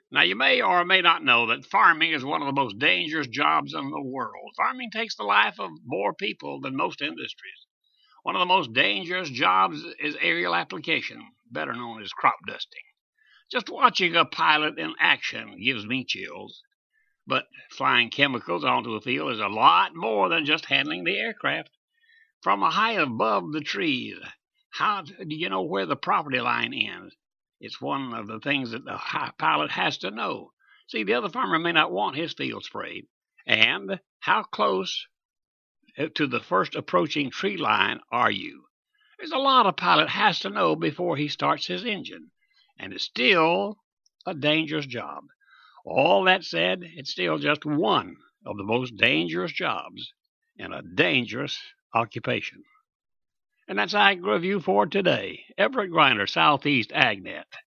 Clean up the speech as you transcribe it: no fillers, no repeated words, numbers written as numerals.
Now, you may or may not know that farming is one of the most dangerous jobs in the world. Farming takes the life of more people than most industries. One of the most dangerous jobs is aerial application, better known as crop dusting. Just watching a pilot in action gives me chills. But flying chemicals onto a field is a lot more than just handling the aircraft. From a height above the trees, how do you know where the property line ends? It's one of the things that the pilot has to know. See, the other farmer may not want his field sprayed. And how close to the first approaching tree line are you? There's a lot a pilot has to know before he starts his engine. And it's still a dangerous job. All that said, it's still just one of the most dangerous jobs and a dangerous occupation. And that's Ag Review for today. Everett Griner, Southeast AgNet.